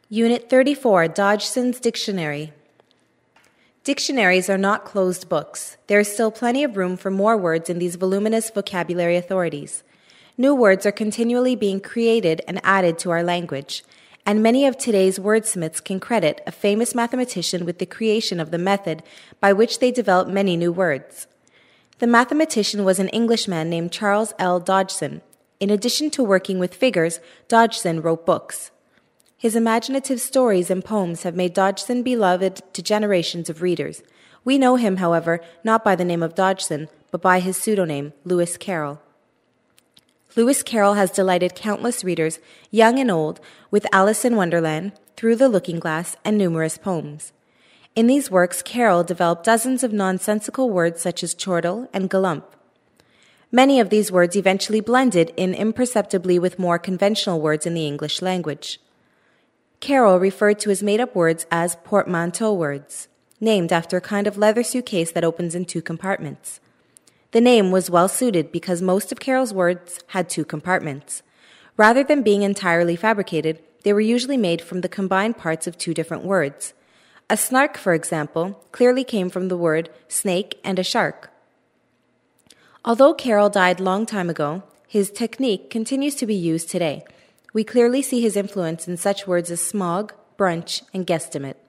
Unit 34, Dodgson's Dictionary. Dictionaries are not closed books. There is still plenty of room for more words in these voluminous vocabulary authorities. New words are continually being created and added to our language, and many of today's wordsmiths can credit a famous mathematician with the creation of the method by which they developed many new words. The mathematician was an Englishman named Charles L. Dodgson. In addition to working with figures, Dodgson wrote books. His imaginative stories and poems have made Dodgson beloved to generations of readers. We know him, however, not by the name of Dodgson, but by his pseudonym, Lewis Carroll. Lewis Carroll has delighted countless readers, young and old, with Alice in Wonderland, Through the Looking Glass, and numerous poems. In these works, Carroll developed dozens of nonsensical words such as chortle and galump. Many of these words eventually blended in imperceptibly with more conventional words in the English language. Carroll referred to his made-up words as portmanteau words, named after a kind of leather suitcase that opens in two compartments. The name was well suited because most of Carroll's words had two compartments. Rather than being entirely fabricated, they were usually made from the combined parts of two different words. A snark, for example, clearly came from the word snake and a shark. Although Carroll died long time ago, his technique continues to be used today. We clearly see his influence in such words as smog, brunch, and guesstimate.